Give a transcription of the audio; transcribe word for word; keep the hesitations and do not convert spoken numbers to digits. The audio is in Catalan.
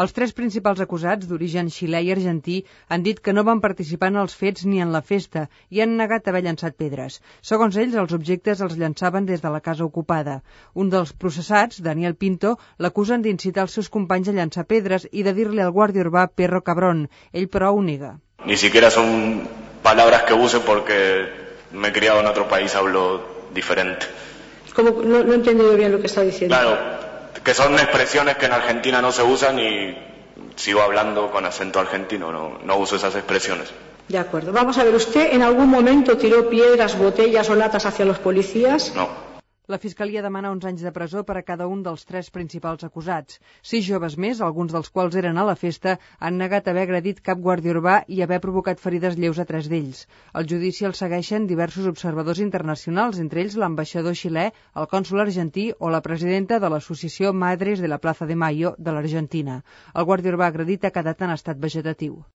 Els tres principals acusats, d'origen xilè i argentí, han dit que no van participar en els fets ni en la festa i han negat haver llançat pedres. Segons ells, els objectes els llançaven des de la casa ocupada. Un dels processats, Daniel Pinto, l'acusen d'incitar els seus companys a llançar pedres i de dir-li al guàrdia urbà perro cabrón. Ell, però, ho nega. Ni siquiera son palabras que use porque me he criado en otro país, hablo diferente. ¿Cómo? No, no he entendido bien lo que está diciendo. Claro, que son expresiones que en Argentina no se usan y sigo hablando con acento argentino, no, no uso esas expresiones. De acuerdo. Vamos a ver, ¿usted en algún momento tiró piedras, botellas o latas hacia los policías? No. La Fiscalia demana uns anys de presó per a cada un dels tres principals acusats. Sis joves més, alguns dels quals eren a la festa, han negat haver agredit cap guàrdia urbà i haver provocat ferides lleus a tres d'ells. El judici el segueixen diversos observadors internacionals, entre ells l'ambaixador xilè, el cònsol argentí o la presidenta de l'associació Madres de la Plaza de Mayo de l'Argentina. El guàrdia urbà agredit ha quedat en estat vegetatiu.